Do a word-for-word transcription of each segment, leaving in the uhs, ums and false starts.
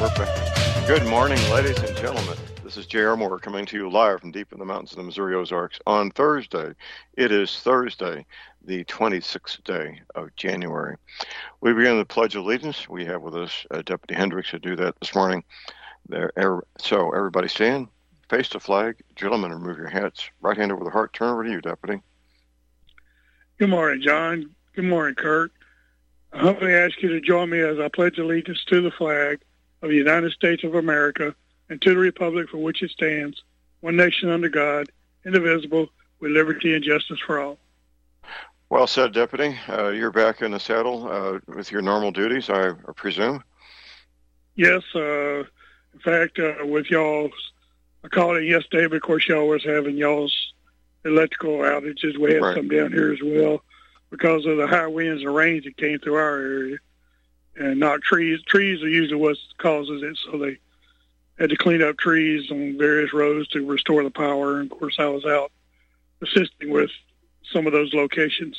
We're back. Good morning, ladies and gentlemen. This is J R. Moore coming to you live from deep in the mountains of the Missouri Ozarks on Thursday. It is Thursday, the twenty-sixth day of January. We begin the Pledge of Allegiance. We have with us uh, Deputy Hendricks to do that this morning. There, er, so everybody stand, face the flag. Gentlemen, remove your hats. Right hand over the heart. Turn over to you, Deputy. Good morning, John. Good morning, Kurt. I humbly ask you to join me as I pledge allegiance to the flag of the United States of America and to the republic for which it stands, one nation under God, indivisible, with liberty and justice for all. Well said, Deputy. Uh, you're back in the saddle uh, with your normal duties, I presume? Yes. Uh, in fact, uh, with y'all's, I called it yesterday, but of course y'all was having y'all's electrical outages. We had Right. some down here as well because of the high winds and rains that came through our area. And not trees. Trees are usually what causes it, so they had to clean up trees on various roads to restore the power. And, of course, I was out assisting with some of those locations.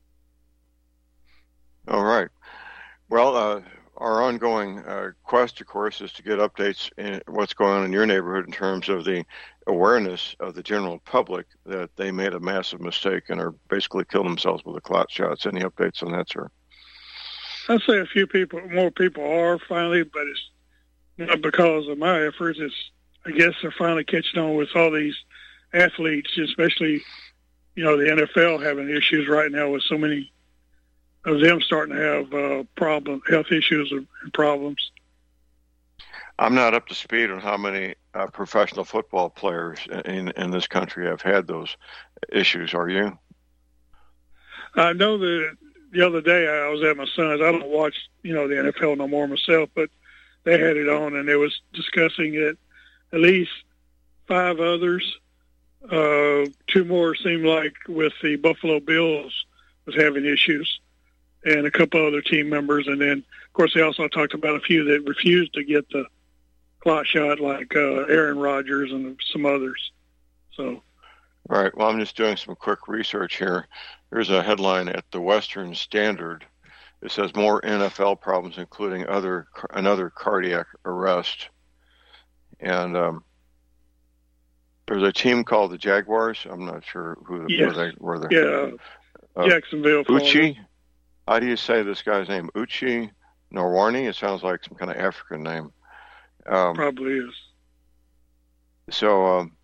All right. Well, uh, our ongoing uh, quest, of course, is to get updates in what's going on in your neighborhood in terms of the awareness of the general public that they made a massive mistake and are basically killing themselves with the clot shots. Any updates on that, sir? I'd say a few people, more people are finally, but it's not because of my efforts. It's, I guess they're finally catching on with all these athletes, especially, you know, the N F L having issues right now with so many of them starting to have uh, problem, health issues and problems. I'm not up to speed on how many uh, professional football players in, in this country have had those issues. Are you? I know that the other day I was at my son's. I don't watch, you know, the N F L no more myself, but they had it on and they was discussing it. At least five others. Uh, two more seemed like with the Buffalo Bills was having issues, and a couple other team members. And then, of course, they also talked about a few that refused to get the clot shot, like uh, Aaron Rodgers and some others. So. All right. Well, I'm just doing some quick research here. There's a headline at the Western Standard. It says more N F L problems, including other another cardiac arrest. And um, there's a team called the Jaguars. I'm not sure who yes. where they were. They, yeah, uh, Jacksonville. Uchi. How do you say this guy's name? Uchi Nwarni. It sounds like some kind of African name. Um, Probably is. So. Um,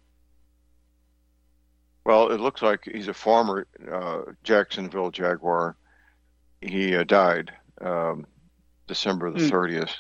Well, it looks like he's a former uh, Jacksonville Jaguar. He uh, died um, December the thirtieth,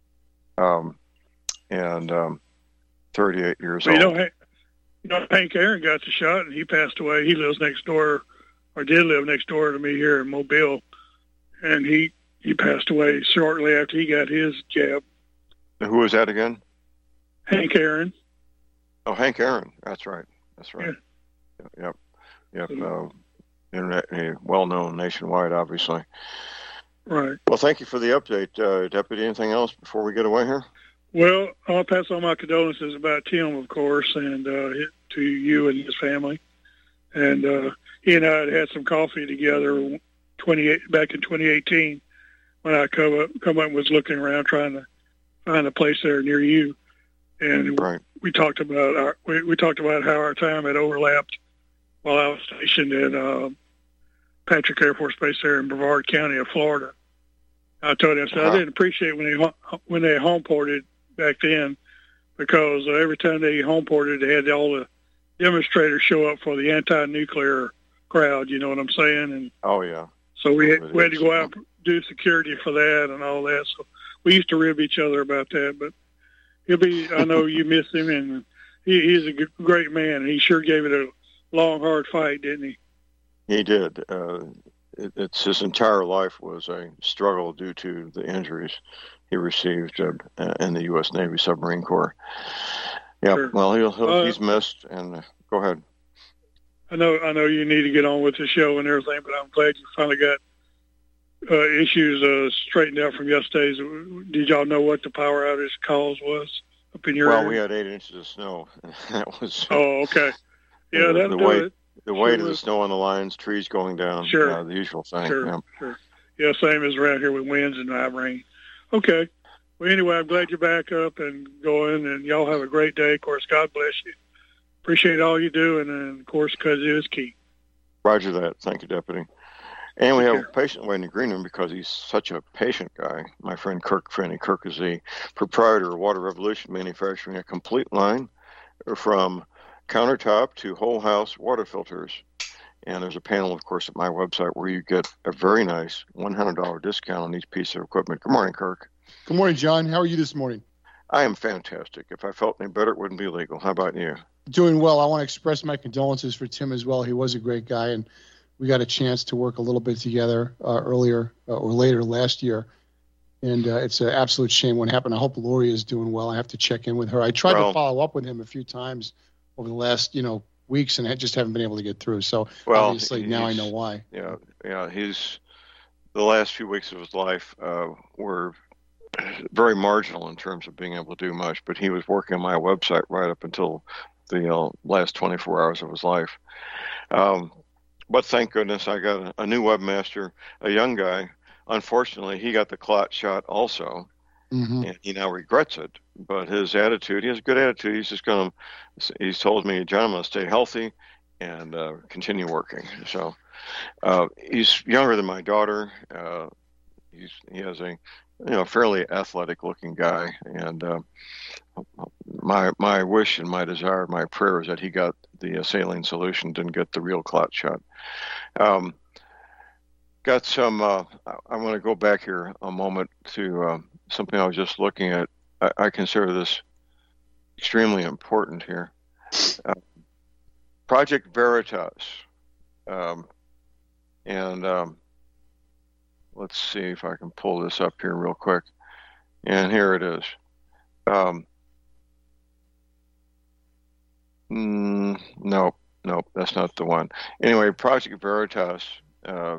um, and um, thirty-eight years well, old. You know, Hank, you know, Hank Aaron got the shot, and he passed away. He lives next door, or did live next door to me here in Mobile, and he, he passed away shortly after he got his jab. Who was that again? Hank Aaron. Oh, Hank Aaron. That's right. That's right. Yeah. Yep, yep. Uh, internet, uh, well-known nationwide, obviously. Right. Well, thank you for the update, uh, Deputy. Anything else before we get away here? Well, I'll pass on my condolences about Tim, of course, and uh, to you and his family. And uh, he and I had had some coffee together twenty-eight back in twenty eighteen when I come up, come up and was looking around trying to find a place there near you. And right. we talked about our we, we talked about how our time had overlapped while I was stationed at uh, Patrick Air Force Base there in Brevard County of Florida. I told him, I said, uh-huh. I didn't appreciate when they when they home ported back then, because uh, every time they home ported, they had all the demonstrators show up for the anti-nuclear crowd. You know what I'm saying? And oh yeah. So we had, we had to go out and do security for that and all that. So we used to rib each other about that. But he'll be. I know you miss him, and he, he's a good, great man. And he sure gave it a long, hard fight, didn't he? He did. Uh, it, it's his entire life was a struggle due to the injuries he received uh, in the U S Navy Submarine Corps. Yeah. Sure. Well, he'll, he'll, uh, he's missed. And uh, go ahead. I know. I know you need to get on with the show and everything, but I'm glad you finally got uh, issues uh, straightened out from yesterday's. Did y'all know what the power outage cause was up in your well, area? Well, we had eight inches of snow. That was. Oh, okay. Yeah, the, that'll the do weight, it. The weight sure of the snow on the lines, trees going down, sure. uh, the usual thing. Sure, yeah. sure. Yeah, same as around here with winds and high rain. Okay. Well, anyway, I'm glad you're back up and going, and y'all have a great day. Of course, God bless you. Appreciate all you do, and, and of course, because it is key. Roger that. Thank you, Deputy. And we have a patient waiting in the green room because he's such a patient guy. My friend Kirk Finney. Kirk is the proprietor of Water Revolution, manufacturing a complete line from countertop to whole house water filters. And there's a panel, of course, at my website where you get a very nice one hundred dollars discount on each piece of equipment. Good morning, Kirk. Good morning, John. How are you this morning? I am fantastic. If I felt any better, it wouldn't be legal. How about you? Doing well. I want to express my condolences for Tim as well. He was a great guy, and we got a chance to work a little bit together uh, earlier uh, or later last year. And uh, it's an absolute shame what happened. I hope Lori is doing well. I have to check in with her. I tried well, to follow up with him a few times over the last, you know, weeks, and I just haven't been able to get through. So well, obviously now I know why. Yeah, yeah. He's the last few weeks of his life uh, were very marginal in terms of being able to do much. But he was working on my website right up until the uh, last twenty-four hours of his life. Um, But thank goodness I got a, a new webmaster, a young guy. Unfortunately, he got the clot shot also, mm-hmm. and he now regrets it. But his attitude, he has a good attitude. He's just going to, he's told me, John, I'm going to stay healthy and uh, continue working. So uh, he's younger than my daughter. Uh, he's He has a, you know, fairly athletic-looking guy. And uh, my my wish and my desire, my prayer is that he got the uh, saline solution, didn't get the real clot shot. Um, got some, uh, I want to go back here a moment to uh, something I was just looking at. I, I consider this extremely important here. Uh, Project Veritas. Um, and um, let's see if I can pull this up here real quick. And here it is. Um, Mm, no, no, that's not the one. Anyway, Project Veritas. Uh,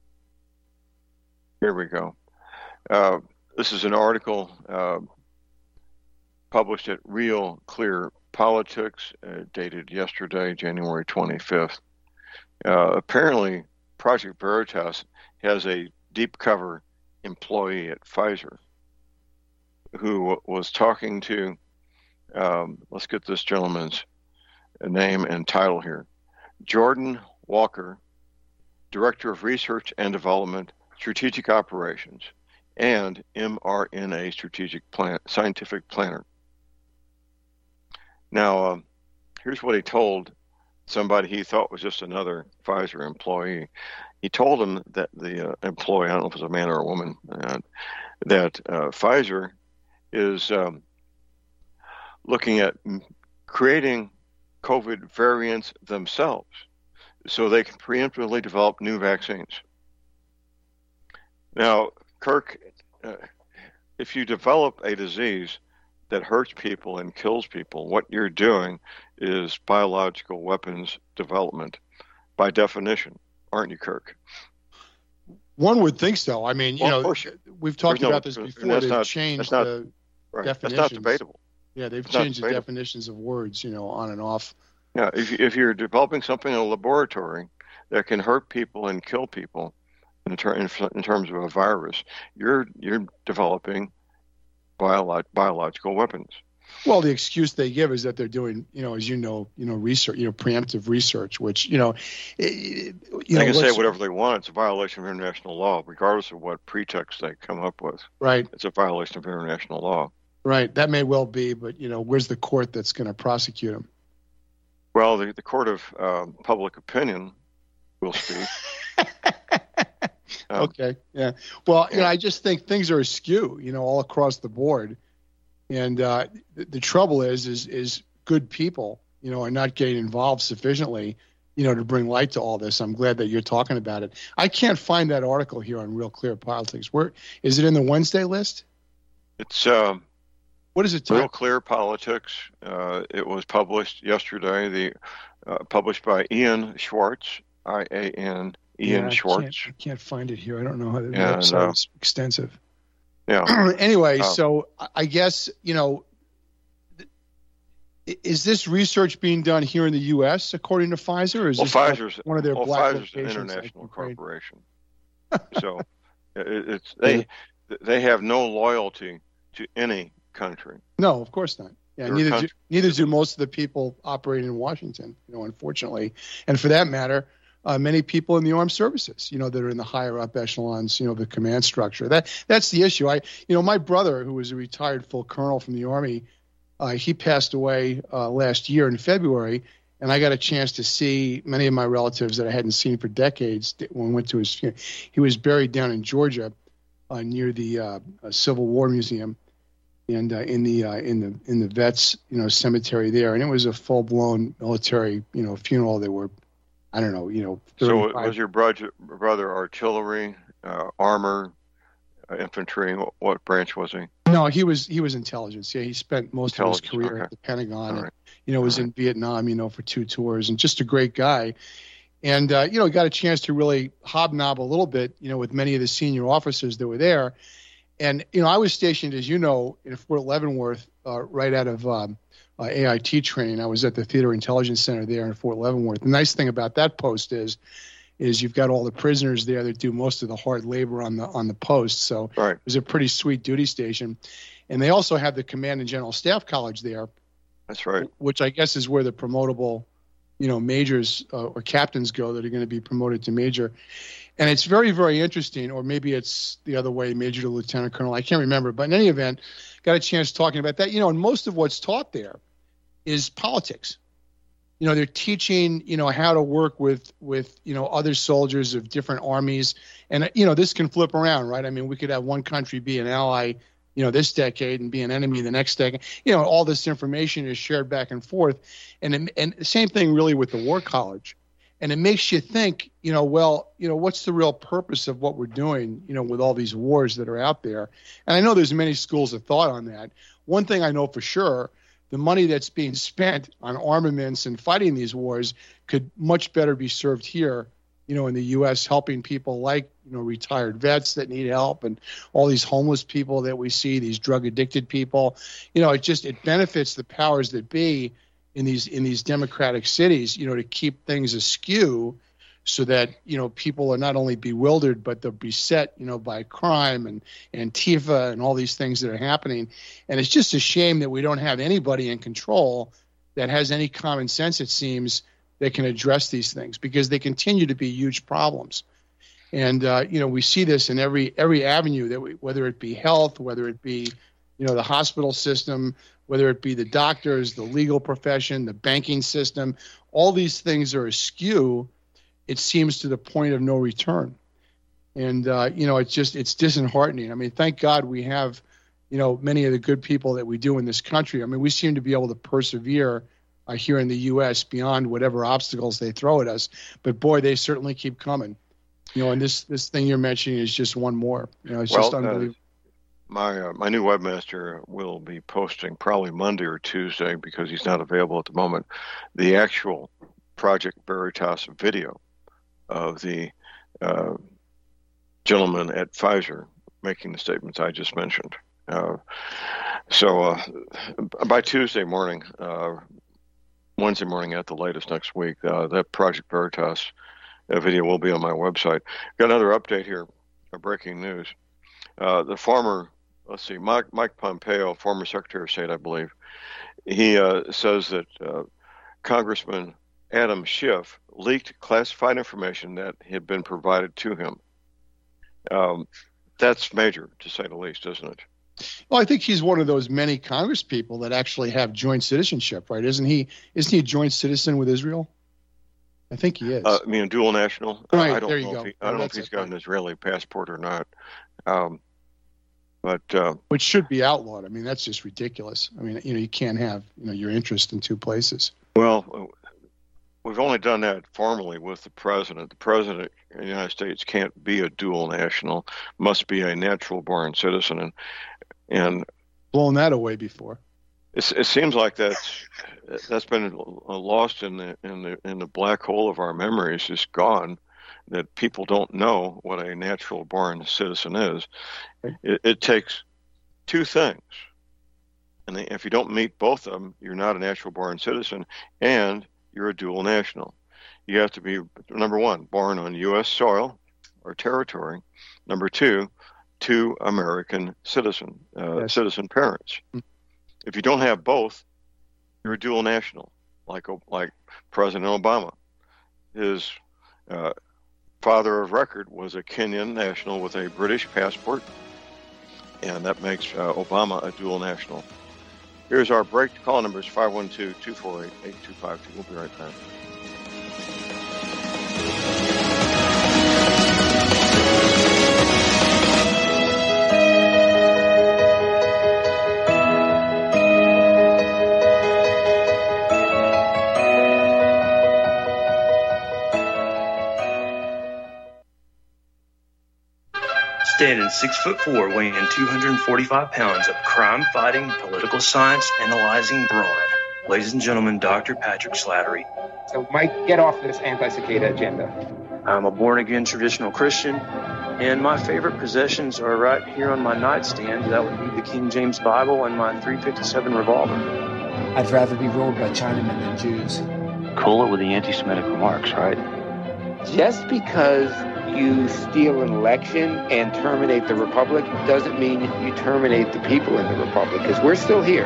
here we go. Uh, this is an article uh, published at Real Clear Politics, uh, dated yesterday, January twenty-fifth. Uh, apparently, Project Veritas has a deep cover employee at Pfizer who was talking to, um, let's get this gentleman's name and title here. Jordan Walker, Director of Research and Development, Strategic Operations, and M R N A Strategic Plan, Scientific Planner. Now, um, here's what he told somebody he thought was just another Pfizer employee. He told him that the uh, employee, I don't know if it was a man or a woman, uh, that uh, Pfizer is um, looking at creating COVID variants themselves so they can preemptively develop new vaccines. Now, Kirk, uh, if you develop a disease that hurts people and kills people, what you're doing is biological weapons development by definition, aren't you, Kirk? One would think so. I mean, you well, know, we've talked no, about this before. They've not, changed not, the right. definitions. That's not debatable. Yeah, they've it's changed the definitions of words, you know, on and off. Yeah, if, you, if you're developing something in a laboratory that can hurt people and kill people in, ter- in, in terms of a virus, you're you're developing biolo- biological weapons. Well, the excuse they give is that they're doing, you know, as you know, you know, research, you know, preemptive research, which, you know, it, you they know, can say whatever they want. It's a violation of international law, regardless of what pretext they come up with. Right. It's a violation of international law. Right. That may well be, but, you know, where's the court that's going to prosecute them? Well, the, the court of um, public opinion will speak. um, okay. Yeah. Well, yeah. you know, I just think things are askew, you know, all across the board. And uh, the, the trouble is, is, is good people, you know, are not getting involved sufficiently, you know, to bring light to all this. I'm glad that you're talking about it. I can't find that article here on Real Clear Politics. Where is it in the Wednesday list? It's um, what is it? Real Clear Politics. Uh, it was published yesterday. The uh, published by Ian Schwartz, I A N Ian yeah, Schwartz. I can't, I can't find it here. I don't know how the and, website uh, is extensive. Yeah. Anyway, um, so I guess, you know, is this research being done here in the U S according to Pfizer? Or is well, this Pfizer's one of their well, black Pfizer's an international like corporation. So it, it's they they have no loyalty to any country. No, of course not. Yeah, Your neither country- do, neither do most of the people operating in Washington, you know, unfortunately. And for that matter, uh, many people in the armed services, you know, that are in the higher up echelons, you know, the command structure. That that's the issue. I, you know, my brother, who was a retired full colonel from the Army, uh, he passed away uh, last year in February, and I got a chance to see many of my relatives that I hadn't seen for decades when we went to his funeral. He was buried down in Georgia uh, near the uh, Civil War Museum. And uh, in the uh, in the in the vets, you know, cemetery there, and it was a full blown military, you know, funeral. There were, I don't know, you know. So was your brother, brother artillery, uh, armor, uh, infantry? What, what branch was he? No, he was he was intelligence. Yeah, he spent most of his career okay. at the Pentagon, Right. and you know, was right. in Vietnam, you know, for two tours, and just a great guy. And uh, you know, got a chance to really hobnob a little bit, you know, with many of the senior officers that were there. And, you know, I was stationed, as you know, in Fort Leavenworth, uh, right out of um, uh, A I T training. I was at the Theater Intelligence Center there in Fort Leavenworth. The nice thing about that post is, is you've got all the prisoners there that do most of the hard labor on the on the post. So right. it was a pretty sweet duty station. And they also have the Command and General Staff College there. That's right. Which I guess is where the promotable, you know, majors uh, or captains go that are going to be promoted to major. And it's very, very interesting, or maybe it's the other way, major to lieutenant colonel. I can't remember. But in any event, got a chance talking about that. You know, and most of what's taught there is politics. You know, they're teaching, you know, how to work with, with you know, other soldiers of different armies. And, you know, this can flip around, right? I mean, we could have one country be an ally, you know, this decade and be an enemy the next decade. You know, all this information is shared back and forth. And, and the same thing really with the War College. And it makes you think, you know, well, you know, what's the real purpose of what we're doing, you know, with all these wars that are out there? And I know there's many schools of thought on that. One thing I know for sure, the money that's being spent on armaments and fighting these wars could much better be served here, you know, in the U S, helping people like, you know, retired vets that need help and all these homeless people that we see, these drug addicted people. You know, it just, it benefits the powers that be in these in these democratic cities, you know, to keep things askew so that, you know, people are not only bewildered, but they're beset, you know, by crime and Antifa and all these things that are happening. And it's just a shame that we don't have anybody in control that has any common sense, it seems, that can address these things, because they continue to be huge problems. And, uh, you know, we see this in every every avenue, that we, whether it be health, whether it be, you know, the hospital system, whether it be the doctors, the legal profession, the banking system, all these things are askew, it seems, to the point of no return. And, uh, you know, it's just, it's disheartening. I mean, thank God we have, you know, many of the good people that we do in this country. I mean, we seem to be able to persevere uh, here in the U S beyond whatever obstacles they throw at us. But, boy, they certainly keep coming. You know, and this, this thing you're mentioning is just one more. You know, it's well, just unbelievable. Uh, My uh, my new webmaster will be posting probably Monday or Tuesday, because he's not available at the moment, the actual Project Veritas video of the uh, gentleman at Pfizer making the statements I just mentioned. Uh, so uh, by Tuesday morning, uh, Wednesday morning at the latest next week, uh, that Project Veritas uh, video will be on my website. Got another update here, uh, breaking news. Uh, the former, let's see, Mike, Mike Pompeo, former Secretary of State, I believe, he uh, says that uh, Congressman Adam Schiff leaked classified information that had been provided to him. Um, that's major, to say the least, isn't it? Well, I think he's one of those many Congress people that actually have joint citizenship, right? Isn't he? Isn't he a joint citizen with Israel? I think he is. Uh, I mean, dual national. Right, I don't there you know go. If he, I Yeah, don't know if that's he's it. got an Israeli passport or not. Um, but uh, Which should be outlawed. I mean, that's just ridiculous. I mean, you know, you can't have, you know, your interest in two places. well, we've only done that formally with the president. The president of the United States can't be a dual national; must be a natural-born citizen, and and Blown that away before. It's, it seems like that's that's been lost in the in the in the black hole of our memories. It's gone. That people don't know what a natural-born citizen is. It, it takes two things, and if you don't meet both of them, you're not a natural-born citizen, and you're a dual national. You have to be, number one, born on U S soil or territory. Number two, two American citizen uh, Yes. citizen parents. If you don't have both, you're a dual national, like like President Obama. His uh, father of record was a Kenyan national with a British passport, and that makes uh, Obama a dual national. Here's our break. Call numbers five one two, two four eight, eight two five two. We'll be right back. Standing six foot four, weighing two hundred forty-five pounds of crime-fighting, political science analyzing brawn. Ladies and gentlemen, Doctor Patrick Slattery. So, Mike, get off this anti-cicada agenda. I'm a born-again traditional Christian, and my favorite possessions are right here on my nightstand. That would be the King James Bible and my three fifty-seven revolver. I'd rather be ruled by Chinamen than Jews. Cola with the anti-Semitic remarks, right? Just because you steal an election and terminate the republic doesn't mean you terminate the people in the republic, because we're still here.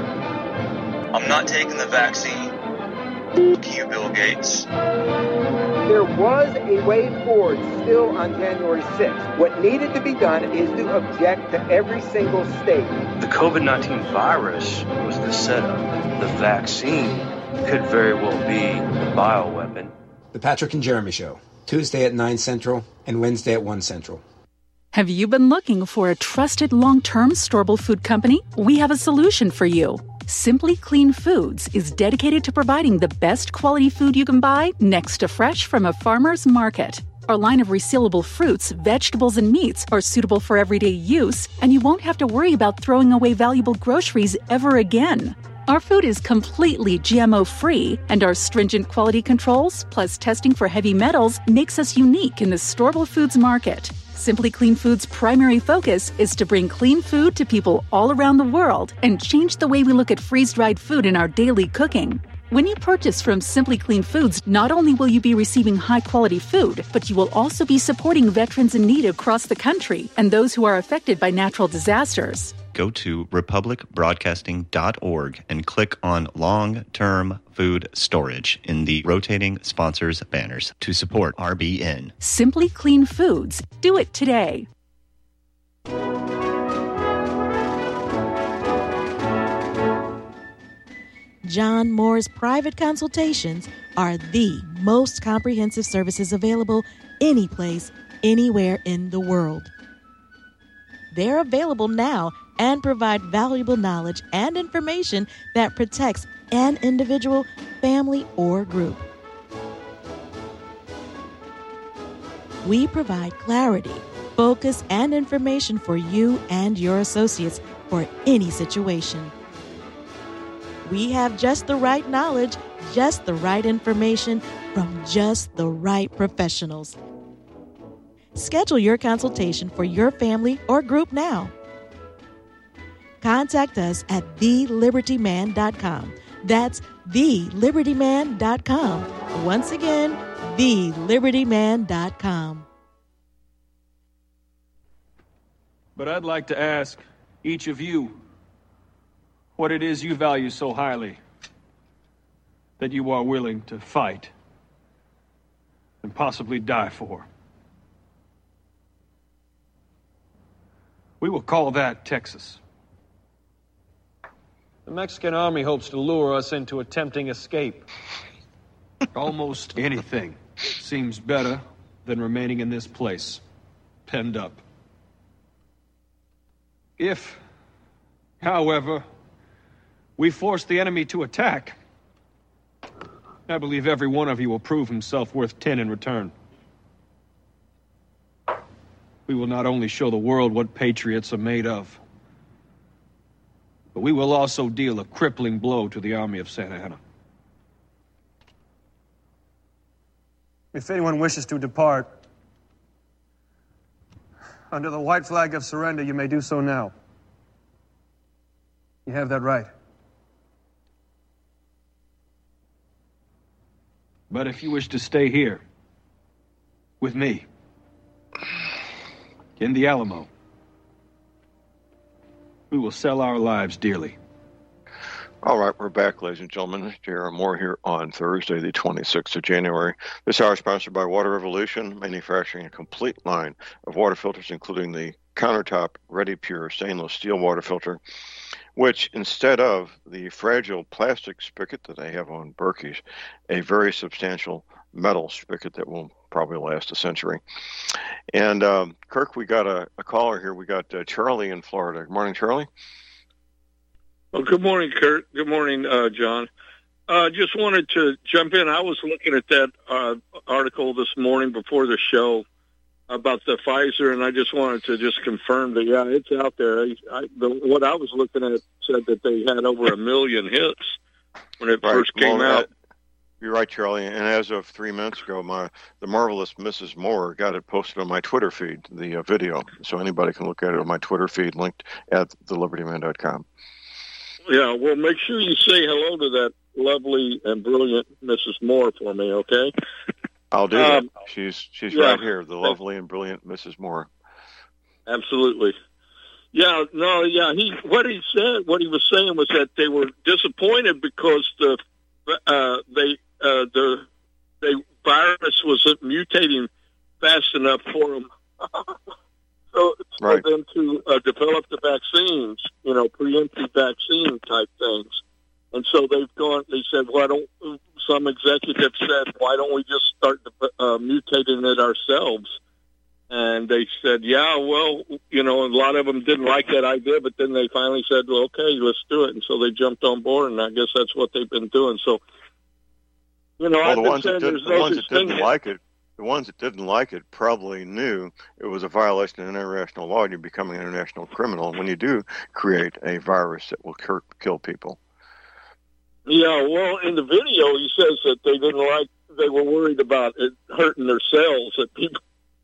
I'm not taking the vaccine. Fuck you, Bill Gates. There was a way forward still on January sixth. What needed to be done is to object to every single state. The COVID nineteen virus was the setup. The vaccine could very well be the bioweapon. The Patrick and Jeremy Show, Tuesday at nine Central and Wednesday at one Central. Have you been looking for a trusted long-term storable food company? We have a solution for you. Simply Clean Foods is dedicated to providing the best quality food you can buy next to fresh from a farmer's market. Our line of resealable fruits, vegetables, and meats are suitable for everyday use, and you won't have to worry about throwing away valuable groceries ever again. Our food is completely G M O-free, and our stringent quality controls, plus testing for heavy metals, makes us unique in the storable foods market. Simply Clean Foods' primary focus is to bring clean food to people all around the world and change the way we look at freeze-dried food in our daily cooking. When you purchase from Simply Clean Foods, not only will you be receiving high-quality food, but you will also be supporting veterans in need across the country and those who are affected by natural disasters. Go to republic broadcasting dot org and click on long-term food storage in the rotating sponsors banners to support R B N. Simply Clean Foods. Do it today. John Moore's private consultations are the most comprehensive services available any place, anywhere in the world. They're available now and provide valuable knowledge and information that protects an individual, family, or group. We provide clarity, focus, and information for you and your associates for any situation. We have just the right knowledge, just the right information from just the right professionals. Schedule your consultation for your family or group now. Contact us at the liberty man dot com. That's the liberty man dot com. Once again, the liberty man dot com. But I'd like to ask each of you what it is you value so highly that you are willing to fight and possibly die for. We will call that Texas. The Mexican army hopes to lure us into a tempting escape. Almost anything seems better than remaining in this place, penned up. If, however, we force the enemy to attack, I believe every one of you will prove himself worth ten in return. We will not only show the world what patriots are made of, but we will also deal a crippling blow to the army of Santa Anna. If anyone wishes to depart, under the white flag of surrender, you may do so now. You have that right. But if you wish to stay here, with me, in the Alamo, we will sell our lives dearly. All right, we're back, ladies and gentlemen. J R. Moore here on Thursday, the twenty-sixth of January. This hour is sponsored by Water Revolution, manufacturing a complete line of water filters, including the countertop Ready Pure stainless steel water filter, which instead of the fragile plastic spigot that they have on Berkey's, a very substantial metal spigot that will probably last a century. And um, Kirk, we got a, a caller here. We got uh, Charlie in Florida. Good morning, Charlie. Well, good morning, Kurt. Good morning, uh, John. Uh, just wanted to jump in. I was looking at that uh, article this morning before the show about the Pfizer, and I just wanted to just confirm that, yeah, it's out there. I, I, the, what I was looking at said that they had over a million hits when it right. first came well, out. Uh, you're right, Charlie. And as of three minutes ago, my the marvelous Missus Moore got it posted on my Twitter feed, the uh, video. So anybody can look at it on my Twitter feed, linked at the liberty man dot com. Yeah, well, make sure you say hello to that lovely and brilliant Missus Moore for me, okay? I'll do um, that. She's she's yeah. right here, the lovely and brilliant Missus Moore. Absolutely. Yeah, no, yeah. He what he said, what he was saying was that they were disappointed because the uh, they uh, the the virus wasn't mutating fast enough for them. So for right. them to uh, develop the vaccines, you know, preemptive vaccine type things. And so they've gone, they said, why don't, some executive said, why don't we just start uh, mutating it ourselves? And they said, yeah, well, you know, a lot of them didn't like that idea, but then they finally said, well, okay, let's do it. And so they jumped on board, and I guess that's what they've been doing. So, you know, well, I've the been ones saying that did, there's the no ones such that didn't thing. like it, the ones that didn't like it probably knew it was a violation of international law, and you're becoming an international criminal when you do create a virus that will cur- kill people. Yeah, well, in the video, he says that they didn't like, they were worried about it hurting their cells, that people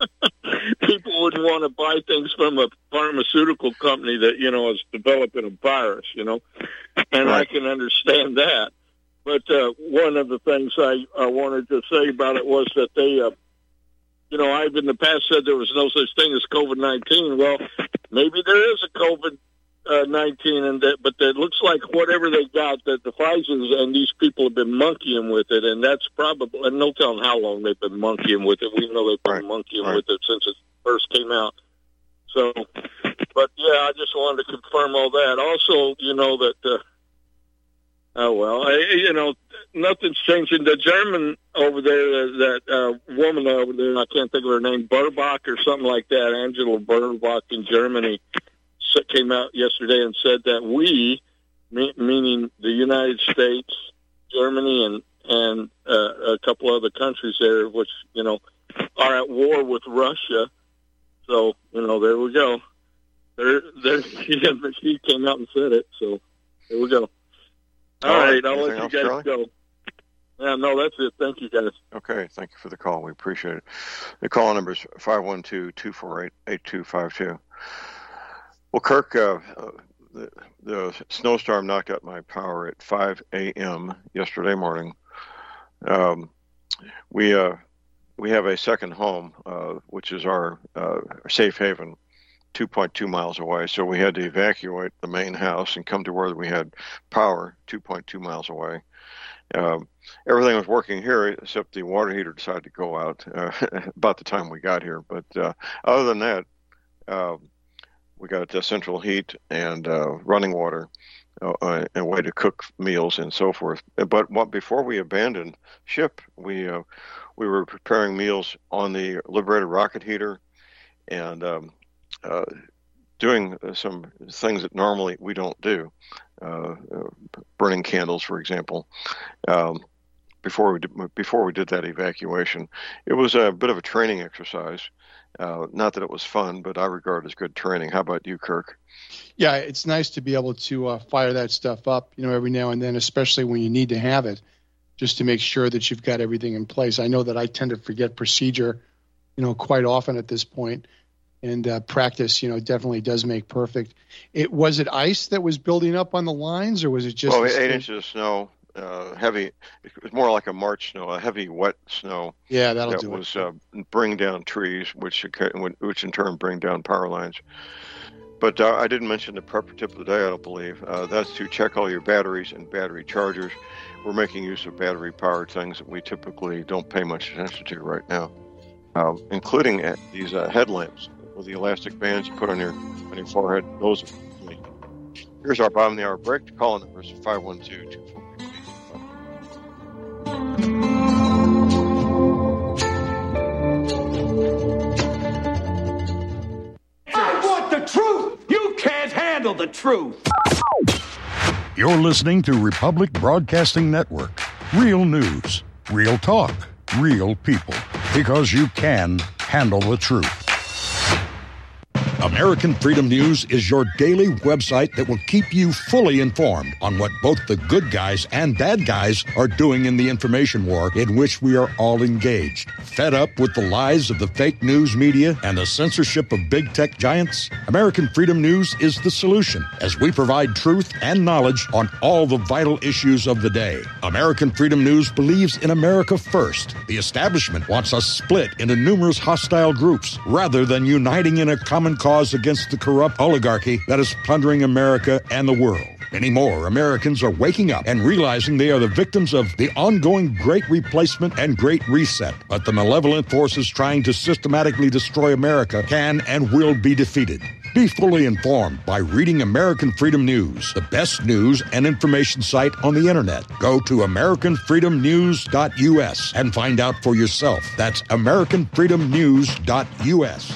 people wouldn't want to buy things from a pharmaceutical company that, you know, is developing a virus, you know, and right. I can understand that. But uh, one of the things I, I wanted to say about it was that they, uh, you know, I've in the past said there was no such thing as COVID nineteen. Well, maybe there is a COVID nineteen, and that, but it looks like whatever they got, that the Pfizer's and these people have been monkeying with it, and that's probably, and no telling how long they've been monkeying with it. We know they've been right. monkeying right. with it since it first came out. So, but yeah, I just wanted to confirm all that. Also, you know, that, uh, oh, well, I, you know, nothing's changing. The German over there, that uh, woman over there, I can't think of her name, Baerbock or something like that, Angela Baerbock in Germany, came out yesterday and said that we, me, meaning the United States, Germany, and and uh, a couple other countries there, which, you know, are at war with Russia. So, you know, there we go. There, there, she, she came out and said it, so there we go. All, All right, right, I'll let you guys Charlie? go. Yeah, no, that's it. Thank you, guys. Okay, thank you for the call. We appreciate it. The call number is five one two, two four eight, eight two five two. Well, Kirk, uh, uh, the, the snowstorm knocked out my power at five a.m. yesterday morning. Um, we uh, we have a second home, uh, which is our, uh, our safe haven, two point two miles away. So we had to evacuate the main house and come to where we had power two point two miles away. Um, everything was working here except the water heater decided to go out uh, about the time we got here. But uh, other than that, uh, we got uh, central heat and uh, running water, uh, and a way to cook meals and so forth. But what, before we abandoned ship, we uh, we were preparing meals on the Liberator rocket heater and um, uh, doing some things that normally we don't do, uh, uh, burning candles, for example. Um, before we did, before we did that evacuation, it was a bit of a training exercise. Uh, not that it was fun, but I regard it as good training. How about you, Kirk? Yeah, it's nice to be able to uh, fire that stuff up, you know, every now and then, especially when you need to have it, just to make sure that you've got everything in place. I know that I tend to forget procedure, you know, quite often at this point, and uh, practice, you know, definitely does make perfect. It was it ice that was building up on the lines, or was it just? Oh, eight inches of snow. Uh, heavy, it was more like a March snow, a heavy, wet snow. Yeah, that'll that do was, it. Uh, bring down trees, which which in turn bring down power lines. But uh, I didn't mention the prepper tip of the day, I don't believe. Uh, that's to check all your batteries and battery chargers. We're making use of battery-powered things that we typically don't pay much attention to right now, uh, including uh, these uh, headlamps with the elastic bands you put on your on your forehead. Those are free. Here's our bottom of the hour break. The call number is five one two, two four eight five. The truth! You can't handle the truth! You're listening to Republic Broadcasting Network. Real news, real talk, real people. Because you can handle the truth. American Freedom News is your daily website that will keep you fully informed on what both the good guys and bad guys are doing in the information war in which we are all engaged. Fed up with the lies of the fake news media and the censorship of big tech giants? American Freedom News is the solution as we provide truth and knowledge on all the vital issues of the day. American Freedom News believes in America first. The establishment wants us split into numerous hostile groups rather than uniting in a common cause against the corrupt oligarchy that is plundering America and the world. Many more Americans are waking up and realizing they are the victims of the ongoing Great Replacement and Great Reset. But the malevolent forces trying to systematically destroy America can and will be defeated. Be fully informed by reading American Freedom News, the best news and information site on the internet. Go to american freedom news dot u s and find out for yourself. That's american freedom news dot u s.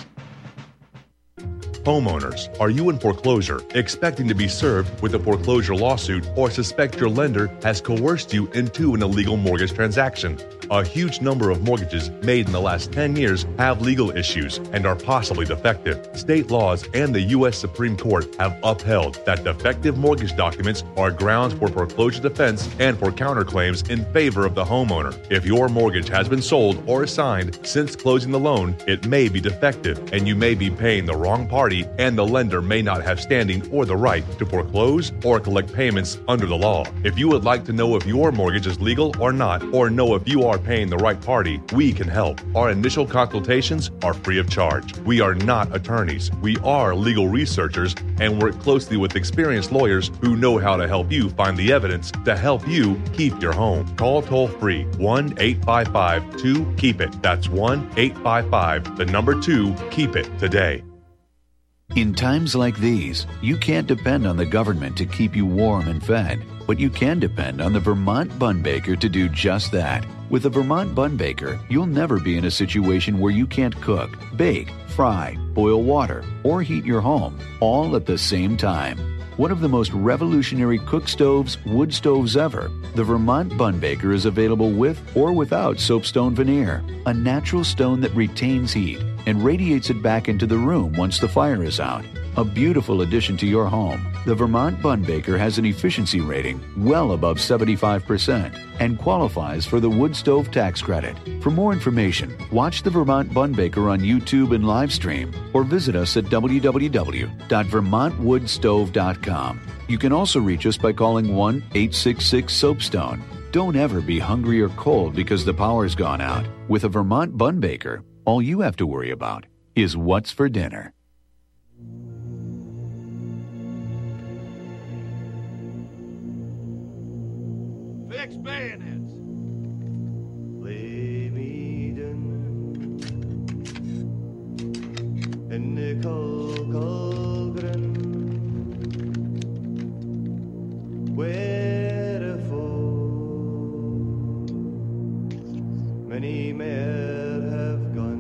Homeowners, are you in foreclosure, expecting to be served with a foreclosure lawsuit, or suspect your lender has coerced you into an illegal mortgage transaction? A huge number of mortgages made in the last ten years have legal issues and are possibly defective. State laws and the U S Supreme Court have upheld that defective mortgage documents are grounds for foreclosure defense and for counterclaims in favor of the homeowner. If your mortgage has been sold or assigned since closing the loan, it may be defective and you may be paying the wrong party, and the lender may not have standing or the right to foreclose or collect payments under the law. If you would like to know if your mortgage is legal or not, or know if you are paying the right party, we can help. Our initial consultations are free of charge. We are not attorneys. We are legal researchers and work closely with experienced lawyers who know how to help you find the evidence to help you keep your home. Call toll free one eight five five two keep it. That's one eight five five, the number two, keep it today. In times like these, you can't depend on the government to keep you warm and fed, but you can depend on the Vermont Bun Baker to do just that. With the Vermont Bun Baker, you'll never be in a situation where you can't cook, bake, fry, boil water, or heat your home, all at the same time. One of the most revolutionary cook stoves, wood stoves ever, the Vermont Bun Baker is available with or without soapstone veneer, a natural stone that retains heat and radiates it back into the room once the fire is out. A beautiful addition to your home, the Vermont Bun Baker has an efficiency rating well above seventy-five percent and qualifies for the wood stove tax credit. For more information, watch the Vermont Bun Baker on YouTube and live stream, or visit us at w w w dot vermont wood stove dot com. You can also reach us by calling one eight six six soapstone. Don't ever be hungry or cold because the power's gone out. With a Vermont Bun Baker, all you have to worry about is what's for dinner. Fix bayonets. Lay me down in the cold, cold ground, where for many men have gone.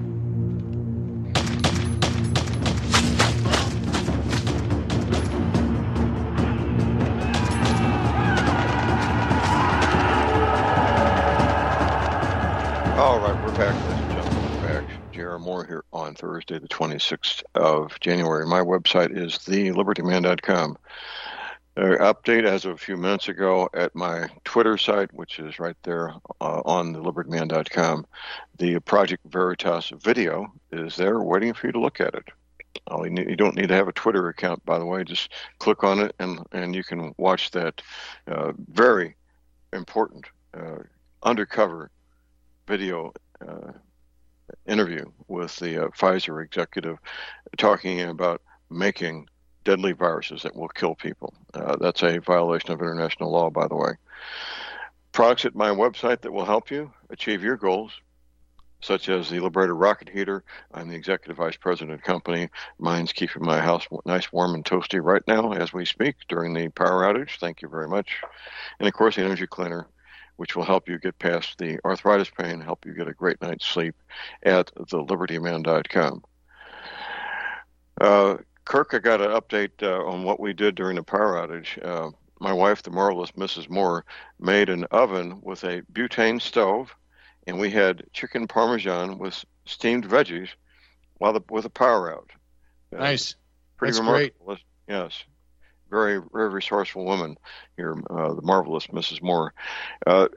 All right, we're back, ladies and gentlemen. We're back. J R. Moore here on Thursday, the twenty-sixth of January. My website is the liberty man dot com. Uh, update as of a few minutes ago at my Twitter site, which is right there uh, on the liberty man dot com. The Project Veritas video is there waiting for you to look at it. All you, need, you don't need to have a Twitter account, by the way. Just click on it and, and you can watch that uh, very important uh, undercover video uh, interview with the uh, Pfizer executive talking about making deadly viruses that will kill people. Uh, that's a violation of international law, by the way. Products at my website that will help you achieve your goals, such as the Liberator rocket heater. I'm the executive vice president of the company. Mine's keeping my house nice, warm, and toasty right now as we speak during the power outage. Thank you very much. And, of course, the energy cleaner, which will help you get past the arthritis pain, help you get a great night's sleep at the liberty man dot com. Uh, Kirk, I got an update uh, on what we did during the power outage. Uh, my wife, the marvelous Missus Moore, made an oven with a butane stove, and we had chicken parmesan with steamed veggies while the, with a power out. Uh, nice. Pretty That's remarkable. great. Yes. Very, very resourceful woman here, uh, the marvelous Missus Moore. Uh,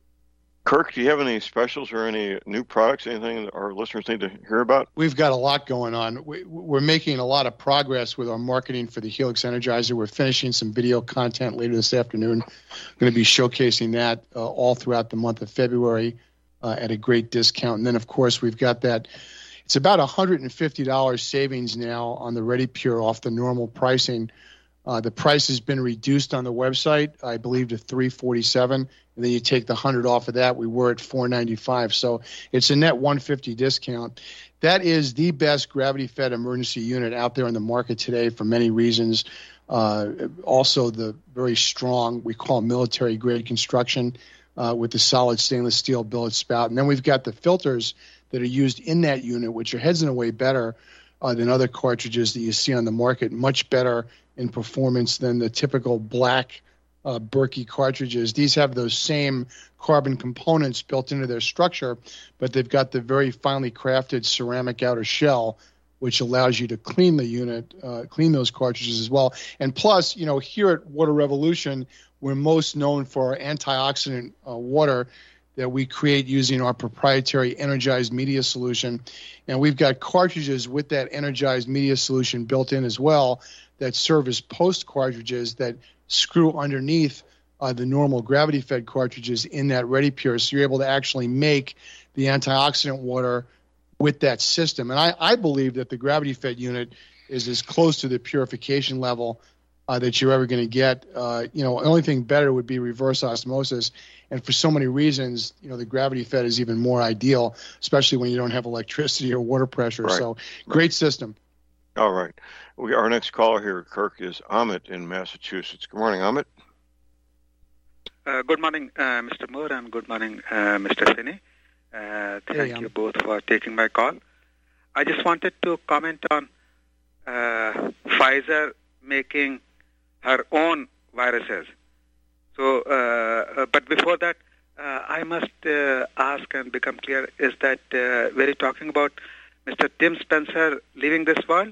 Kirk, do you have any specials or any new products, anything that our listeners need to hear about? We've got a lot going on. We, we're making a lot of progress with our marketing for the Helix Energizer. We're finishing some video content later this afternoon. Going to be showcasing that uh, all throughout the month of February uh, at a great discount. And then, of course, we've got that. It's about one hundred fifty dollars savings now on the Ready Pure off the normal pricing. Uh, the price has been reduced on the website, I believe, to three hundred forty-seven dollars, and then you take the one hundred dollars off of that. We were at four hundred ninety-five dollars, so it's a net one hundred fifty dollars discount. That is the best gravity-fed emergency unit out there in the market today for many reasons. Uh, also, the very strong, we call military-grade construction uh, with the solid stainless steel billet spout. And then we've got the filters that are used in that unit, which are heads and away better uh, than other cartridges that you see on the market, much better in performance than the typical black uh, Berkey cartridges. These have those same carbon components built into their structure, but they've got the very finely crafted ceramic outer shell, which allows you to clean the unit, uh, clean those cartridges as well. And plus, you know, here at Water Revolution, we're most known for our antioxidant uh, water that we create using our proprietary energized media solution. And we've got cartridges with that energized media solution built in as well that serve as post cartridges that screw underneath uh, the normal gravity-fed cartridges in that Ready Pure. So you're able to actually make the antioxidant water with that system. And I, I believe that the gravity-fed unit is as close to the purification level uh, that you're ever going to get. Uh, you know, the only thing better would be reverse osmosis. And for so many reasons, you know, the gravity-fed is even more ideal, especially when you don't have electricity or water pressure. Right. So great system. All right. We, our next caller here, Kirk, is Amit in Massachusetts. Good morning, Amit. Uh, good morning, uh, Mister Moore, and good morning, uh, Mister Finney. Uh, thank Hey, you both for taking my call. I just wanted to comment on uh, Pfizer making her own viruses. So, uh, uh, but before that, uh, I must uh, ask and become clear, is that uh, we're talking about Mister Tim Spencer leaving this world?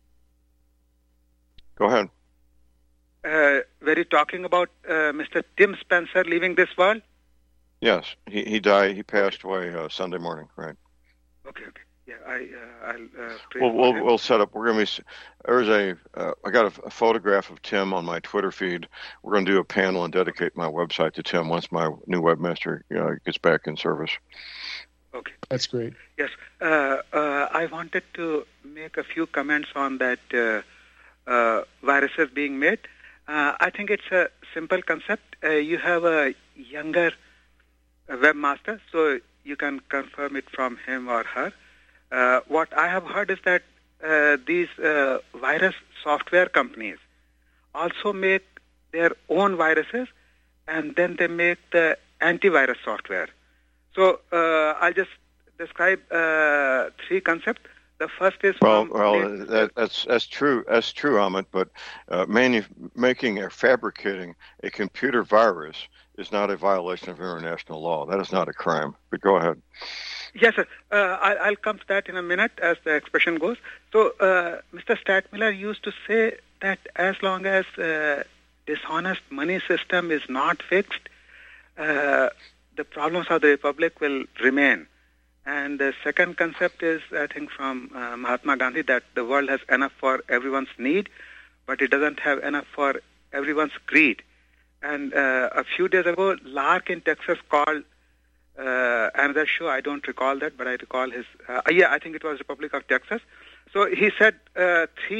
Go ahead. Uh, were you talking about uh, Mister Tim Spencer leaving this world? Yes, he, he died. He passed away uh, Sunday morning, right? Okay, okay. Yeah, I, uh, I'll uh, pray We'll, for we'll, him. we'll set up. We're going to be, there's a, uh, I got a, a photograph of Tim on my Twitter feed. We're going to do a panel and dedicate my website to Tim once my new webmaster uh, gets back in service. Okay. That's great. Yes. Uh, uh, I wanted to make a few comments on that uh, uh, viruses being made. Uh, I think it's a simple concept. Uh, you have a younger webmaster, so you can confirm it from him or her. Uh, what I have heard is that uh, these uh, virus software companies also make their own viruses, and then they make the antivirus software. So uh, I'll just describe uh, three concepts. The first is Well, from well, the- that, that's that's true. That's true, Amit. But uh, manu- making or fabricating a computer virus is not a violation of international law. That is not a crime. But go ahead. Yes, sir. Uh, I, I'll come to that in a minute as the expression goes. So, uh, Mister Stadtmiller used to say that as long as uh, dishonest money system is not fixed, uh, the problems of the Republic will remain. And the second concept is, I think, from uh, Mahatma Gandhi, that the world has enough for everyone's need, but it doesn't have enough for everyone's greed. And uh, a few days ago, Lark in Texas called uh, another show. I don't recall that, but I recall his. Uh, yeah, I think it was Republic of Texas. So he said uh, three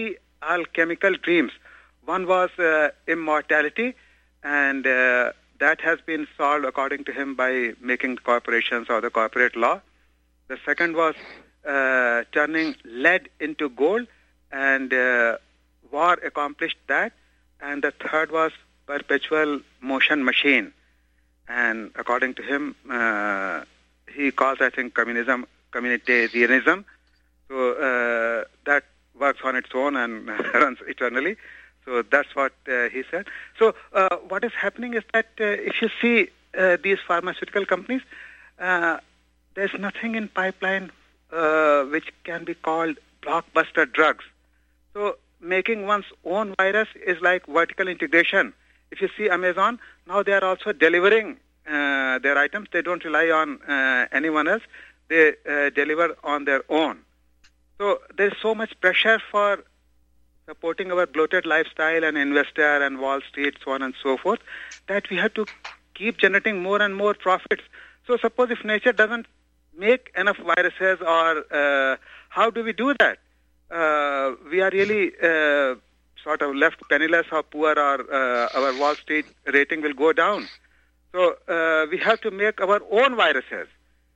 alchemical dreams. One was uh, immortality, and uh, that has been solved according to him by making corporations or the corporate law. The second was uh, turning lead into gold, and uh, war accomplished that. And the third was perpetual motion machine. And according to him, uh, he calls, I think, communism, communitarianism. So uh, that works on its own and runs eternally. So that's what uh, he said. So uh, what is happening is that uh, if you see uh, these pharmaceutical companies, uh, there's nothing in pipeline uh, which can be called blockbuster drugs. So making one's own virus is like vertical integration. If you see Amazon, now they are also delivering uh, their items. They don't rely on uh, anyone else. They uh, deliver on their own. So there's so much pressure for supporting our bloated lifestyle and investor and Wall Street, so on and so forth, that we have to keep generating more and more profits. So suppose if nature doesn't make enough viruses, or uh, how do we do that? Uh, we are really uh, sort of left penniless or poor, or uh, our Wall Street rating will go down. So uh, we have to make our own viruses.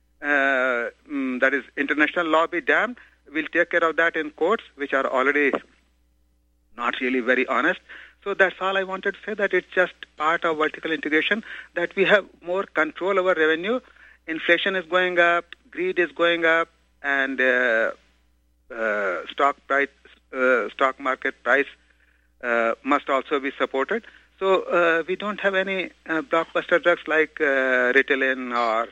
Uh, mm, that is, international law be damned. We'll take care of that in courts, which are already not really very honest. So that's all I wanted to say, that it's just part of vertical integration, that we have more control over revenue. Inflation is going up, greed is going up, and uh, uh, stock price, uh, stock market price uh, must also be supported. So uh, we don't have any uh, blockbuster drugs like uh, Ritalin or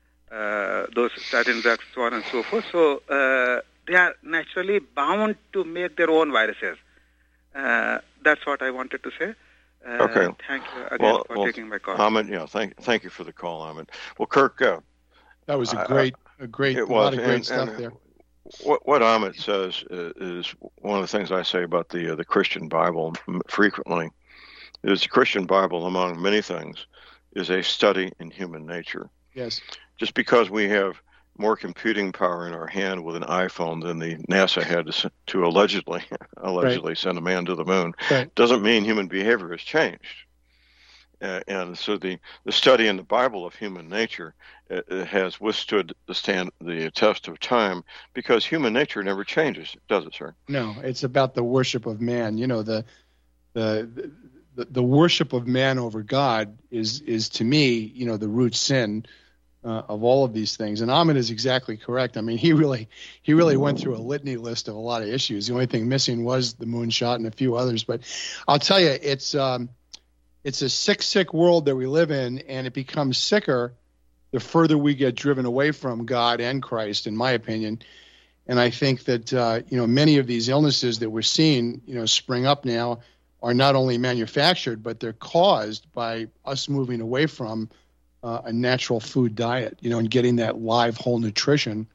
uh, those statin drugs, so on and so forth. So uh, they are naturally bound to make their own viruses. Uh, that's what I wanted to say. Uh, okay. Thank you again well, for well, taking my call. Ahmed, yeah, thank thank you for the call, Ahmed. Well, Kirk, uh, that was a great, uh, a great, a lot of great and, stuff and there. What what Ahmed says is, is one of the things I say about the uh, the Christian Bible frequently. Is the Christian Bible, among many things, is a study in human nature. Yes. Just because we have more computing power in our hand with an iPhone than the NASA had to, to allegedly allegedly right. send a man to the moon, right. doesn't mean human behavior has changed. Uh, and so the, the study in the Bible of human nature uh, has withstood the stand the test of time, because human nature never changes, does it, sir? No, it's about the worship of man. You know, the the the, the worship of man over God is is to me, you know, the root sin Uh, of all of these things. And Ahmed is exactly correct. I mean, he really he really went through a litany list of a lot of issues. The only thing missing was the moonshot and a few others. But I'll tell you, it's um, it's a sick, sick world that we live in, and it becomes sicker the further we get driven away from God and Christ, in my opinion. And I think that, uh, you know, many of these illnesses that we're seeing, you know, spring up now are not only manufactured, but they're caused by us moving away from Uh, a natural food diet, you know, and getting that live whole nutrition.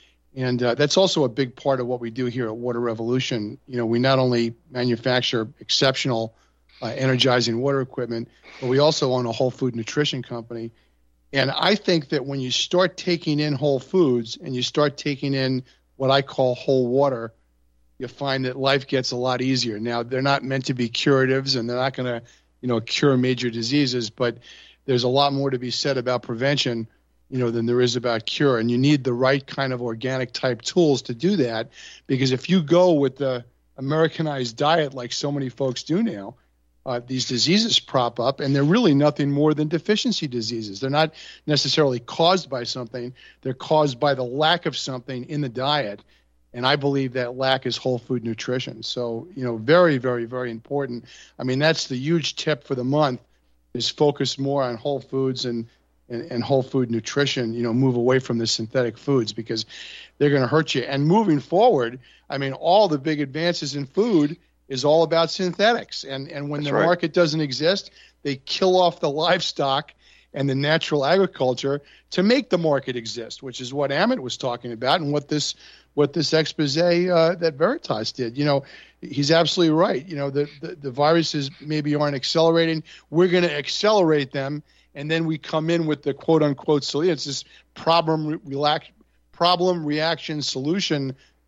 And uh, that's also a big part of what we do here at Water Revolution. You know, we not only manufacture exceptional uh, energizing water equipment, but we also own a whole food nutrition company. And I think that when you start taking in whole foods and you start taking in what I call whole water, you find that life gets a lot easier. Now, they're not meant to be curatives, and they're not going to, you know, cure major diseases, but there's a lot more to be said about prevention, you know, than there is about cure. And you need the right kind of organic type tools to do that, because if you go with the Americanized diet like so many folks do now, uh, these diseases prop up, and they're really nothing more than deficiency diseases. They're not necessarily caused by something. They're caused by the lack of something in the diet. And I believe that lack is whole food nutrition. So, you know, very, very, very important. I mean, that's the huge tip for the month, is focus more on whole foods and, and, and whole food nutrition, you know, move away from the synthetic foods, because they're going to hurt you. And moving forward, I mean, all the big advances in food is all about synthetics. And, and when That's the right. market doesn't exist, they kill off the livestock and the natural agriculture to make the market exist, which is what Ahmed was talking about, and what this what this expose uh, that Veritas did. You know, he's absolutely right. You know, the, the, the viruses maybe aren't accelerating. We're going to accelerate them, and then we come in with the quote-unquote solution. It's this problem, relax, problem reaction solution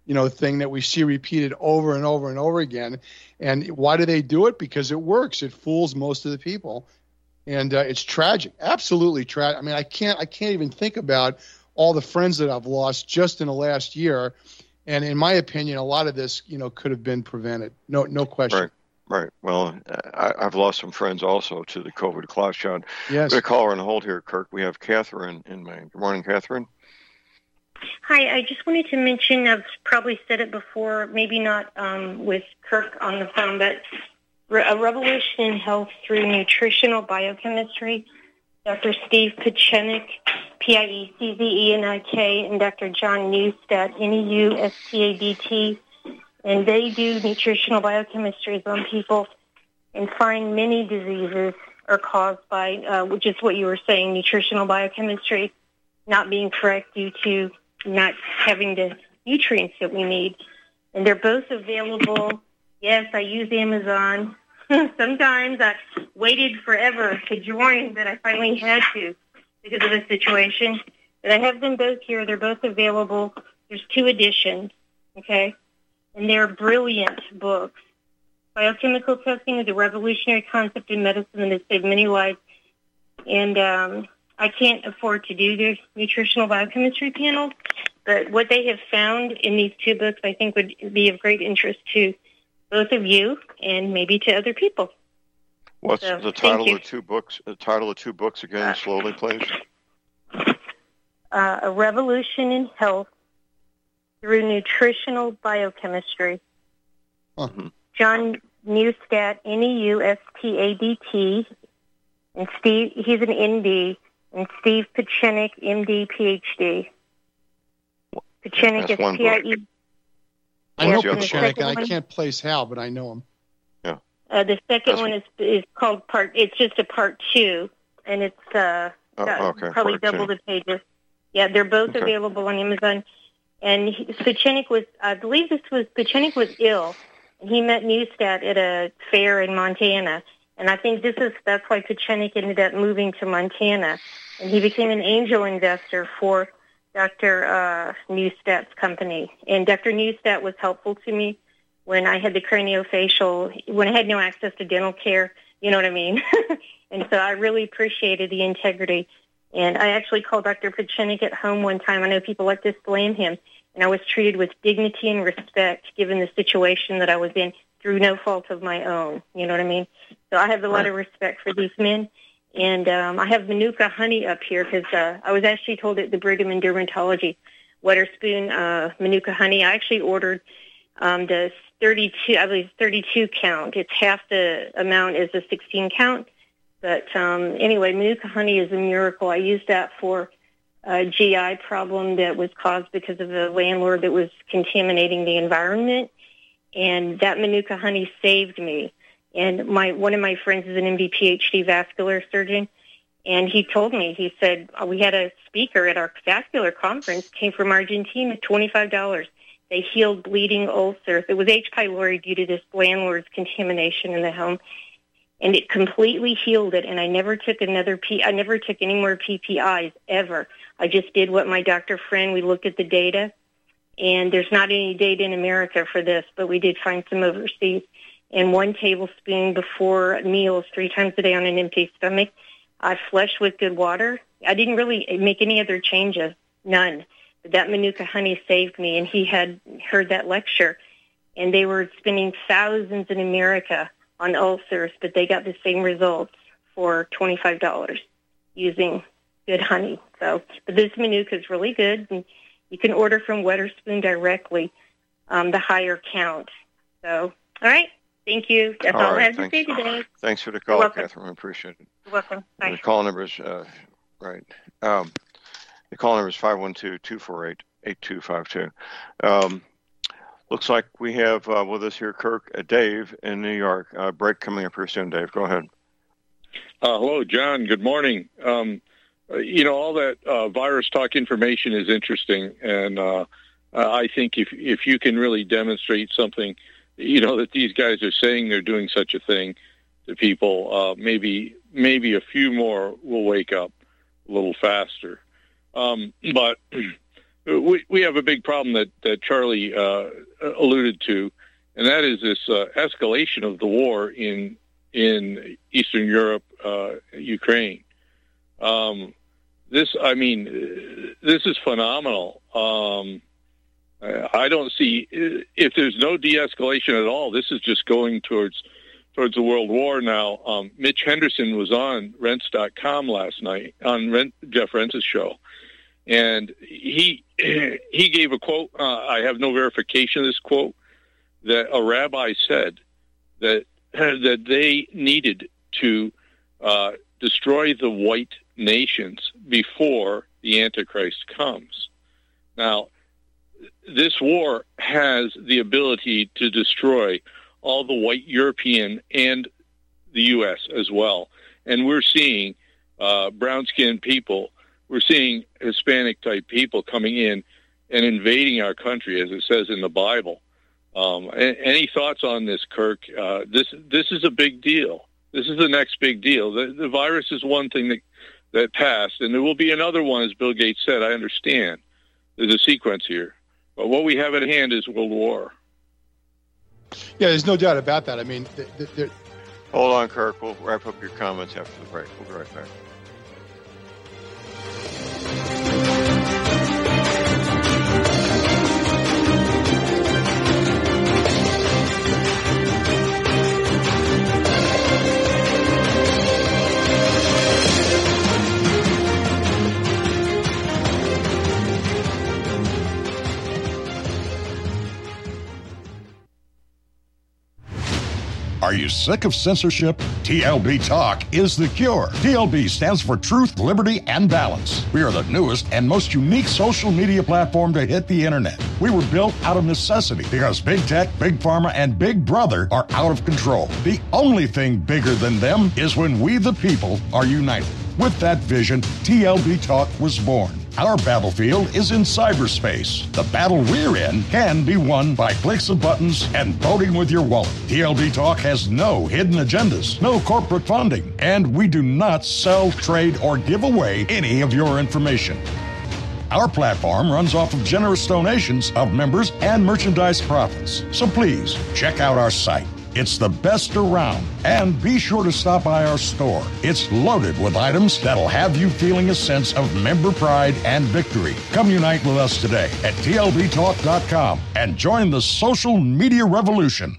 you know, thing that we see repeated over and over and over again. And why do they do it? Because it works. It fools most of the people. And uh, it's tragic, absolutely tragic. I mean, I can't, I can't even think about all the friends that I've lost just in the last year. And in my opinion, a lot of this, you know, could have been prevented. No, no question. Right. Right. Well, I, I've lost some friends also to the COVID clot shot. Yes. We're going to call her on hold here, Kirk. We have Catherine in Maine. Good morning, Catherine. Hi. I just wanted to mention, I've probably said it before, maybe not um, with Kirk on the phone, but a revolution in health through nutritional biochemistry. Doctor Steve Pieczenik, P I E C Z E N I K, and Doctor John Neustadt, N E U S T A D T. And they do nutritional biochemistries on people and find many diseases are caused by, uh, which is what you were saying, nutritional biochemistry not being correct due to not having the nutrients that we need. And they're both available. Yes, I use Amazon. Sometimes I waited forever to join, but I finally had to because of the situation. But I have them both here. They're both available. There's two editions, okay? And they're brilliant books. Biochemical testing is a revolutionary concept in medicine that has saved many lives. And um, I can't afford to do their nutritional biochemistry panels, but what they have found in these two books I think would be of great interest to both of you and maybe to other people. What's So, the thank title you. of two books? The title of two books again, Uh, slowly, please. Uh, a Revolution in Health Through Nutritional Biochemistry. Mm-hmm. John Neustadt, N E U S T A D T, and Steve, he's an N D, and Steve Pieczenik, M D, P H D. Pieczenik That's is one P I book. E. I know Yes, and the Pieczenik, second and I one- can't place Hal, but I know him. Uh, the second That's- one is is called part. It's just a part two, and it's uh, Oh, got okay, probably part double two. the pages. Yeah, they're both Okay. available on Amazon. And he, Pieczenik was, I believe this was Pieczenik was ill, and he met Neustadt at a fair in Montana. And I think this is that's why Pieczenik ended up moving to Montana, and he became an angel investor for Doctor Uh, Neustadt's company. And Doctor Neustadt was helpful to me when I had the craniofacial, when I had no access to dental care, you know what I mean? And so I really appreciated the integrity. And I actually called Doctor Pieczenik at home one time. I know people like to blame him. And I was treated with dignity and respect given the situation that I was in through no fault of my own. You know what I mean? So I have a lot of respect for these men. And um, I have Manuka honey up here because uh, I was actually told at the Brigham and Dermatology, Weatherspoon uh, Manuka honey. I actually ordered um, the thirty-two, I believe thirty-two count. It's half the amount as the sixteen count. But um, anyway, Manuka honey is a miracle. I used that for a G I problem that was caused because of a landlord that was contaminating the environment. And that Manuka honey saved me. And my one of my friends is an M D, P H D vascular surgeon. And he told me, he said, uh, we had a speaker at our vascular conference, came from Argentina, twenty-five dollars. They healed bleeding ulcers. It was H. pylori due to this landlord's contamination in the home. And it completely healed it. And I never took another P, I never took any more P P Is ever. I just did what my doctor friend, we looked at the data. And there's not any data in America for this, but we did find some overseas. And one tablespoon before meals, three times a day on an empty stomach. I flushed with good water. I didn't really make any other changes, none. But that Manuka honey saved me, and he had heard that lecture. And they were spending thousands in America on ulcers, but they got the same results for twenty-five dollars using good honey. So, but this Manuka is really good, and you can order from Weatherspoon directly, um, the higher count. So, all right. Thank you. That's all, All I right, have to thanks. say today. Thanks for the You're call, welcome. Catherine. I appreciate it. You're welcome. Bye. The call number is, uh, right. Um, the call number is five one two, two four eight, eight two five two. Um, looks like we have uh, with us here, Kirk, uh, Dave in New York. Uh, break coming up here soon, Dave. Go ahead. Uh, hello, John. Good morning. Um, uh, you know, all that uh, virus talk information is interesting, and uh, uh, I think if if you can really demonstrate something, you know, that these guys are saying they're doing such a thing to people, uh, maybe maybe a few more will wake up a little faster. Um, but we we have a big problem that that Charlie uh, alluded to, and that is this uh, escalation of the war in in Eastern Europe, uh, Ukraine. Um, this, I mean, this is phenomenal. Um, I don't see, if there's no de-escalation at all, this is just going towards towards a world war now. Um, Mitch Henderson was on Rents dot com last night, on Rent, Jeff Rentz's show, and he he gave a quote. Uh, I have no verification of this quote, that a rabbi said that that they needed to uh, destroy the white nations before the Antichrist comes. Now, this war has the ability to destroy all the white European and the U S as well. And we're seeing uh, brown-skinned people, we're seeing Hispanic-type people coming in and invading our country, as it says in the Bible. Um, any thoughts on this, Kirk? Uh, this this is a big deal. This is the next big deal. The, the virus is one thing that, that passed, and there will be another one, as Bill Gates said. I understand. There's a sequence here. But what we have at hand is World War. Yeah, there's no doubt about that. I mean, th- th- th- hold on, Kirk. We'll wrap up your comments after the break. We'll be right back. Are you sick of censorship? T L B Talk is the cure. T L B stands for Truth, Liberty, and Balance. We are the newest and most unique social media platform to hit the internet. We were built out of necessity because big tech, big pharma, and big brother are out of control. The only thing bigger than them is when we, the people, are united. With that vision, T L B Talk was born. Our battlefield is in cyberspace. The battle we're in can be won by clicks of buttons and voting with your wallet. T L B Talk has no hidden agendas, no corporate funding, and we do not sell, trade, or give away any of your information. Our platform runs off of generous donations of members and merchandise profits. So please, check out our site. It's the best around. And be sure to stop by our store. It's loaded with items that'll have you feeling a sense of member pride and victory. Come unite with us today at T L B talk dot com and join the social media revolution.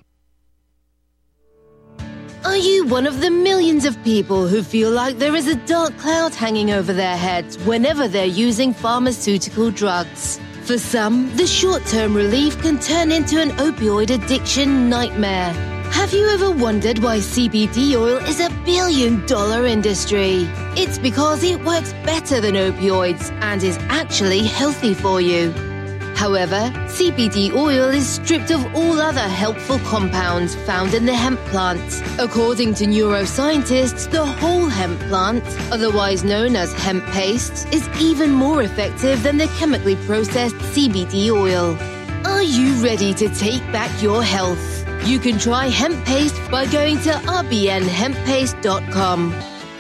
Are you one of the millions of people who feel like there is a dark cloud hanging over their heads whenever they're using pharmaceutical drugs? For some, the short-term relief can turn into an opioid addiction nightmare. Have you ever wondered why C B D oil is a billion-dollar industry? It's because it works better than opioids and is actually healthy for you. However, C B D oil is stripped of all other helpful compounds found in the hemp plant. According to neuroscientists, the whole hemp plant, otherwise known as hemp paste, is even more effective than the chemically processed C B D oil. Are you ready to take back your health? You can try hemp paste by going to r b n hemp paste dot com.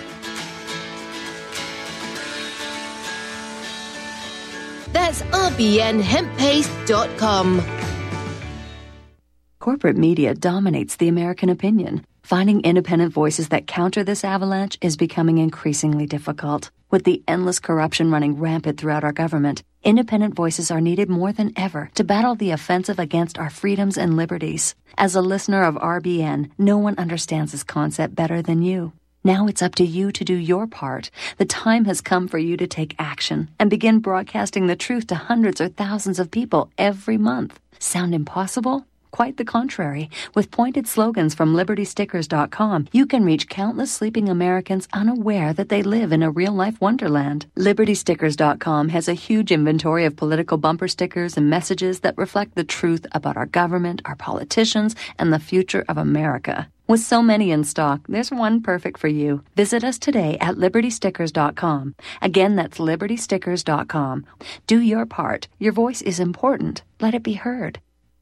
That's r b n hemp paste dot com. Corporate media dominates the American opinion. Finding independent voices that counter this avalanche is becoming increasingly difficult. With the endless corruption running rampant throughout our government, independent voices are needed more than ever to battle the offensive against our freedoms and liberties. As a listener of R B N, no one understands this concept better than you. Now it's up to you to do your part. The time has come for you to take action and begin broadcasting the truth to hundreds or thousands of people every month. Sound impossible? Quite the contrary. With pointed slogans from liberty stickers dot com, you can reach countless sleeping Americans unaware that they live in a real-life wonderland. liberty stickers dot com has a huge inventory of political bumper stickers and messages that reflect the truth about our government, our politicians, and the future of America. With so many in stock, there's one perfect for you. Visit us today at liberty stickers dot com. Again, that's liberty stickers dot com. Do your part. Your voice is important. Let it be heard.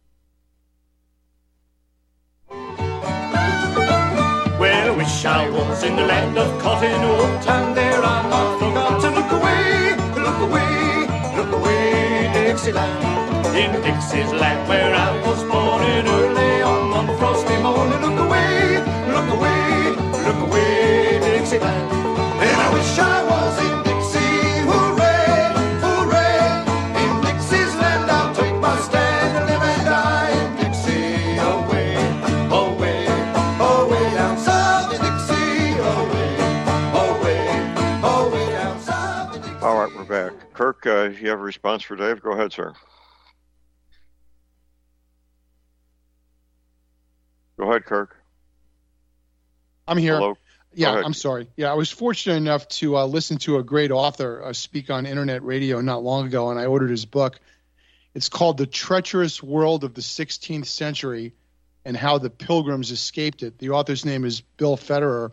Well, I wish I was in the land of cotton wool, and there I'm not forgot to look away, look away, look away. Dixieland, in Dixie's land where I was born in early on one frosty morning. Look away, look away, look away, Dixieland. And I wish I was in Dixie, hooray, hooray. In Dixie's land I'll take my stand and live and die in Dixie. Away, away, away down south in Dixie. Away, away, away down south in Dixie. All right, we're back. Kirk, uh, you have a response for Dave? Go ahead, sir. Go ahead, Kirk. I'm here. Hello. Yeah, I'm sorry. Yeah, I was fortunate enough to uh, listen to a great author uh, speak on internet radio not long ago, and I ordered his book. It's called The Treacherous World of the sixteenth Century and How the Pilgrims Escaped It. The author's name is Bill Federer.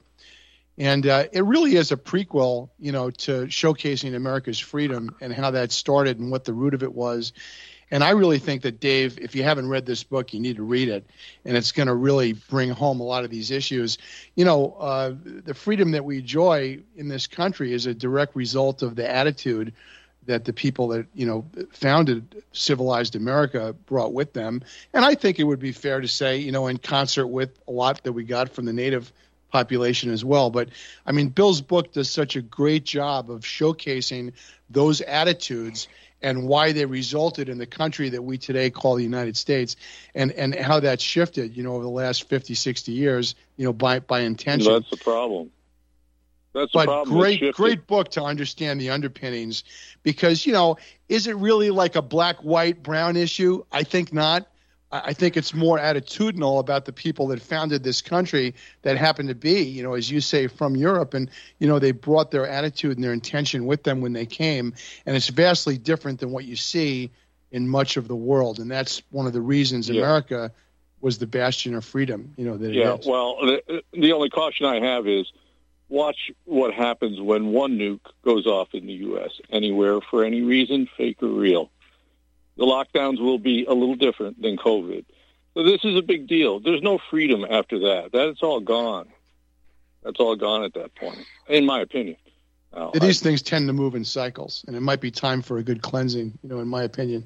And uh, it really is a prequel, you know, to showcasing America's freedom and how that started and what the root of it was. And I really think that, Dave, if you haven't read this book, you need to read it. And it's going to really bring home a lot of these issues. You know, uh, the freedom that we enjoy in this country is a direct result of the attitude that the people that, you know, founded civilized America brought with them. And I think it would be fair to say, you know, in concert with a lot that we got from the native population as well. But I mean, Bill's book does such a great job of showcasing those attitudes and why they resulted in the country that we today call the United States, and, and how that's shifted, you know, over the last fifty, sixty years, you know, by, by intention. That's the problem. That's but the problem. Great, great book to understand the underpinnings, because, you know, is it really like a black, white, brown issue? I think not. I think it's more attitudinal about the people that founded this country that happen to be, you know, as you say, from Europe. And, you know, they brought their attitude and their intention with them when they came. And it's vastly different than what you see in much of the world. And that's one of the reasons Yeah. America was the bastion of freedom, you know, that Yeah, it is. well, the, the only caution I have is watch what happens when one nuke goes off in the U S anywhere for any reason, fake or real. The lockdowns will be a little different than COVID. So this is a big deal. There's no freedom after that. That's all gone. That's all gone at that point, in my opinion. Now, These I, things tend to move in cycles, and it might be time for a good cleansing, you know, in my opinion.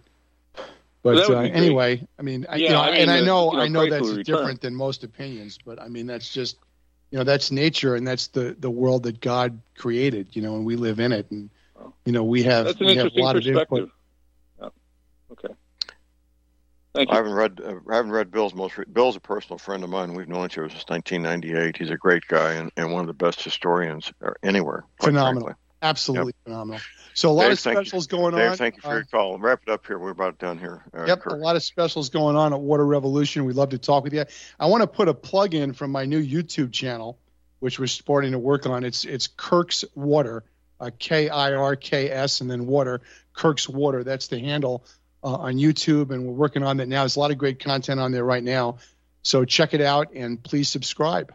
But that would uh, be great. anyway, I mean, I, Yeah, you know, I mean, and I the- know, you know, I know that's grateful return. different than most opinions, but I mean, that's just, you know, that's nature, and that's the, the world that God created, you know, and we live in it, and you know, we have That's an we have a interesting lot of perspective. input. Yeah. Okay. Thank you. I haven't read uh, I haven't read Bill's most. Re- Bill's a personal friend of mine. We've known each other since nineteen ninety-eight. He's a great guy and, and one of the best historians uh, anywhere. quite Phenomenal, frankly. absolutely phenomenal. So a lot Dave, of thank you. specials going Dave, on. thank you for Uh, your call. Wrap it up here. We're about done here. Uh, Yep, Kirk. a lot of specials going on at Water Revolution. We'd love to talk with you. I want to put a plug in from my new YouTube channel, which we're starting to work on. It's it's Kirk's Water, uh, K I R K S, and then Water, Kirk's Water. That's the handle uh, on YouTube, and we're working on that now. There's a lot of great content on there right now. So check it out, and please subscribe.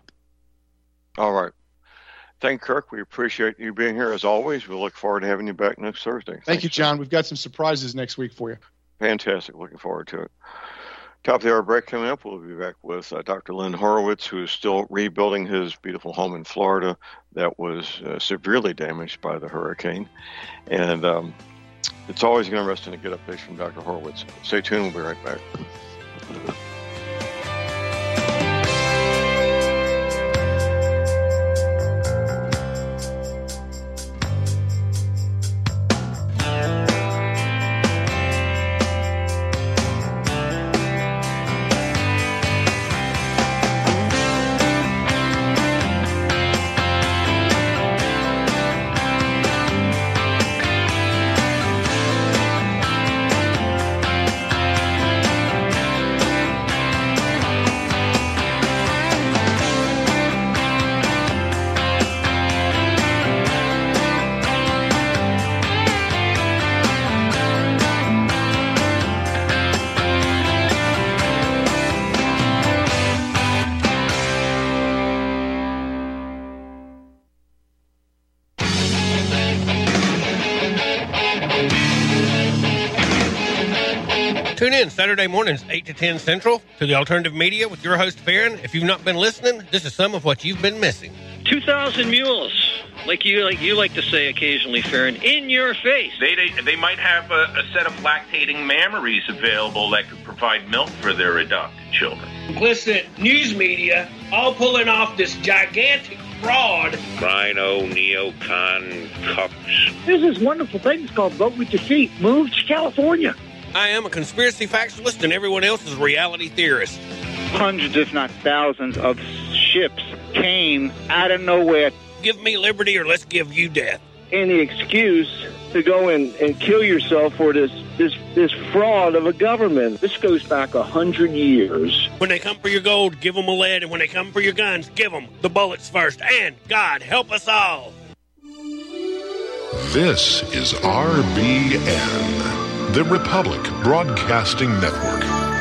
All right. Thank Kirk. We appreciate you being here as always. We look forward to having you back next Thursday. Thank Thanks, you, John. We've got some surprises next week for you. Fantastic. Looking forward to it. Top of the hour break coming up. We'll be back with uh, Doctor Lynn Horowitz, who is still rebuilding his beautiful home in Florida that was uh, severely damaged by the hurricane. And um, it's always interesting to get updates from Doctor Horowitz. Stay tuned. We'll be right back. Tune in Saturday mornings, eight to ten Central, to the Alternative Media with your host, Farron. If you've not been listening, this is some of what you've been missing. two thousand mules, like you like you like to say occasionally, Farron, in your face. They they, they might have a, a set of lactating mammaries available that could provide milk for their adopted children. Complicit news media all pulling off this gigantic fraud. Rhino, neocon, cucks. There's this wonderful thing called Vote With Your Feet. Move to California. I am a conspiracy factualist, and everyone else is a reality theorist. Hundreds, if not thousands, of ships came out of nowhere. Give me liberty or let's give you death. Any excuse to go in and kill yourself for this this this fraud of a government. This goes back a hundred years. When they come for your gold, give them a lead, and when they come for your guns, give them the bullets first. And God help us all. This is R B N, the Republic Broadcasting Network.